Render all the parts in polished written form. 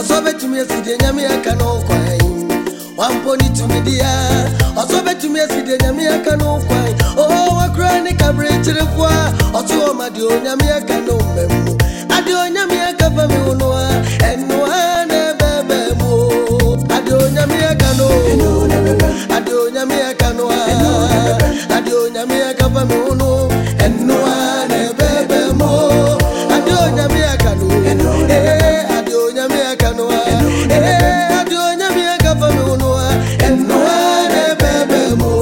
also bet to me as the Yamia cano quine. One pony to me, dear. Also bet to me as the Yamia cano quine. Oh, a chronic average to the foie. Also, my dear Yamia cano memo. I do Yamia capa me unoa. And no one ever bemo. I do Yamia cano. I do Yamia canoa. I do Yamia capa me uno. And no one ever bemo. I do Yamia cano. I do Yamia canoa. I do Yamia capa me unoa. And no one ever bemo.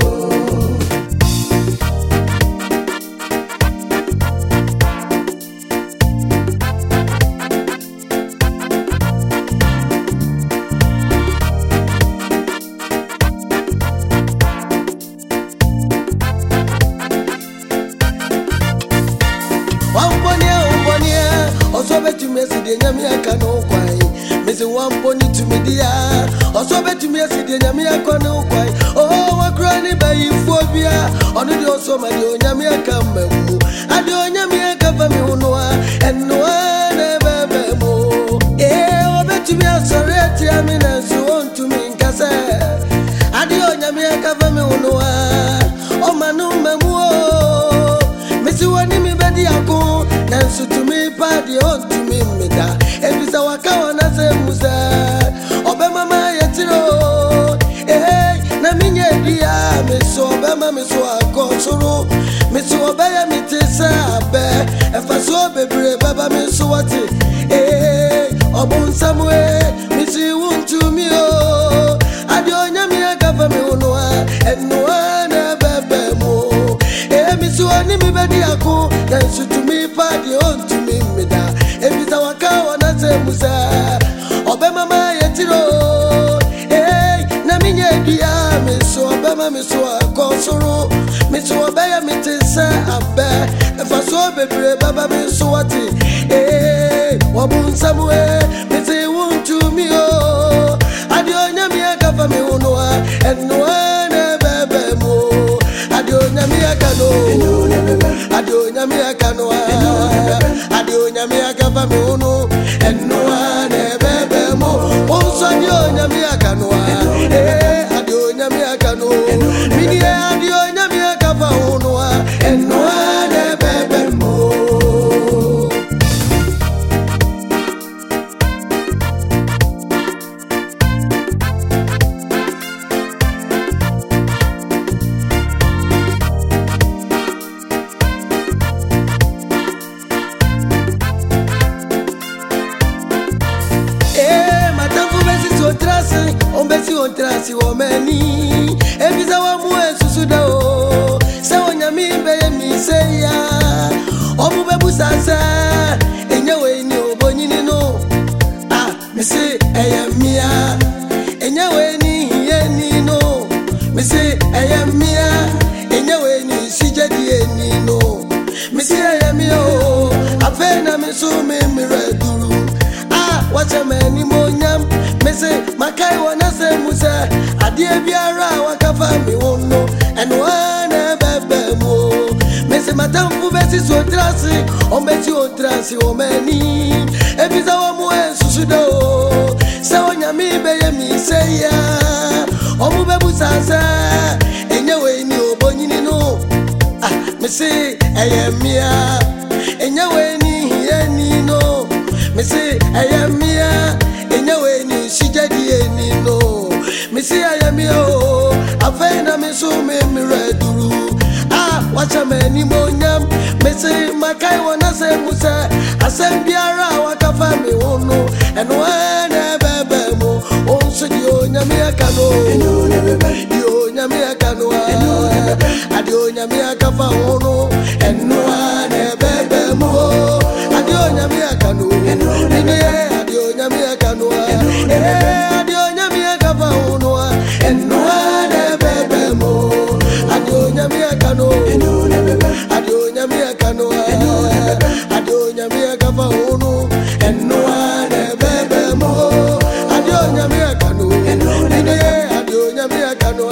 Also bet you me see the Yamia cano quine. Missing one pony to me dear. Also bet you me see the Yamia cano quine. Oh, a granny by phobia. On the also my Yamia come. I do Yamia cover me unoa. And no one ever bemo. Eh, bet you me a sorry. I mean, as you want to me in Casa. I do Yamia cover me unoa. Oh, Manu Mamu. Missy one in me bedi ako. Nansu to me party on to me meda. If it's our kawana se musa. Obe mama yetiro. Eh, na minye dia. Miso obema miso akosoro. Miso obeya mitisa abe. Efa so bebre baba miso wati. Eh, obun samwe. Misi wuntu mi o. Adio nyami agafa mi unoa. Enoa na bebe mo. Eh, miso ani mi bedi ako. Nansu to me party on to me meda. If it's our kawana se musa. Obe mama yetiro. Eh, na minye dia. Miso obema miso akosoro. Miso obeya mitisa abe. Efa so bebre baba miso wati. Eh, wabun samwe. Misi wuntu mi o. Adio nyami agafa mi unoa. Enoa na bebe mo. Adio nyami agano. Adio nyami agano. Adio nyami agava mi uno. Enoa na bebe mo. Onso adio nyami agano. Adio nyami agano. Mini adio nyami agava uno. Enoa na bebe mo. On trasi o meni ebiza wa mu esusuda o se onyami be mi se ya omu be busasa enye we ni obonyini no ah me se eyamia enye we ni ye ni no me se eyamia enye we ni sijedi eni no me se eyamia o afena me so me miraduru ah wacha meni monyam Mese makai wana se musa adie biara wakafa mi wono enwana bebe mo Mese matamfu besi so trasi ombesi o trasi omeni ebiza wa mu esusuda o se onyami beye mi se ya omu bebu sasa enye we ni obonyini no ah mese eyemia enye we ni ye ni no mese eyemia enye we ni sijedi eni no misi ayami o afena miso me miraduru ah wacha meni monyam misi makai wana se musa asem biara wakafa mi wono enwana bebe mo onso di onyami akano di onyami akano adi onyami akafa wono enwana bebe mo adi onyami akano adi onyami akano adio nyami agava unoa enwa ne bebe mo adio nyami akano adio nyami akano adio nyami agava uno enwa ne bebe mo adio nyami akano adio nyami akano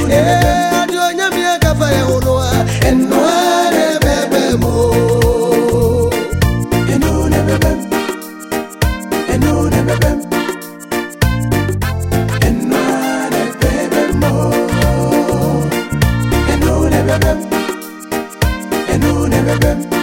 adio nyami agava uno enwa ne bebe mo eno ne bebe bem